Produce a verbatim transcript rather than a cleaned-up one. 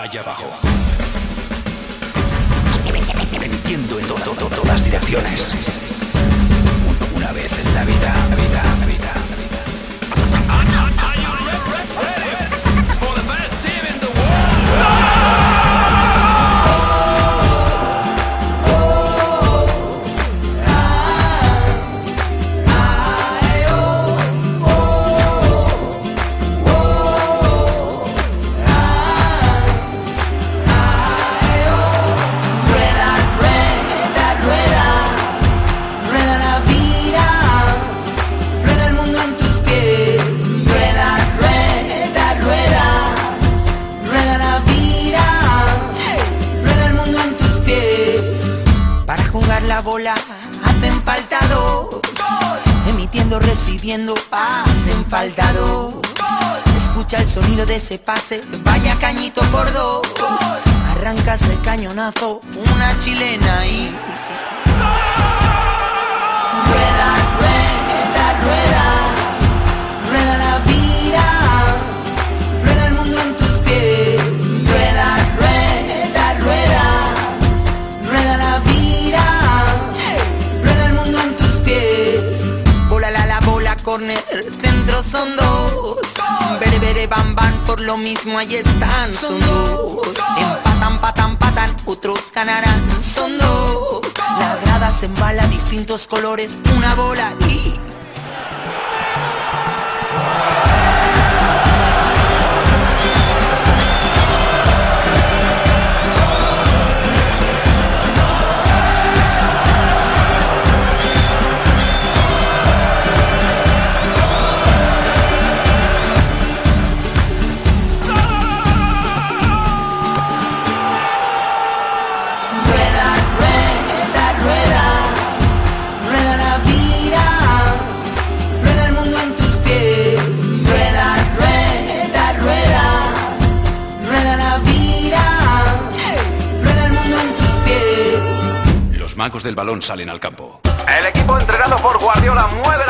allá abajo. Emitiendo en to to to todas direcciones. Una vez en la vida, la vida, la vida. La bola hacen falta dos, emitiendo, recibiendo, pasen falta dos. Escucha el sonido de ese pase, vaya cañito por dos. Arranca ese cañonazo, una chilena y rueda, rueda, rueda, rueda la vida, rueda el mundo en tus pies. Rueda, rueda, rueda, rueda la vida. Corner, centro son dos. Bere, bere, bam, bam, por lo mismo ahí están, son dos. Empatan, patan, patan, otros ganarán, son dos. La grada se embala, distintos colores, una bola y... Los magos del balón salen al campo. El equipo entrenado por Guardiola mueve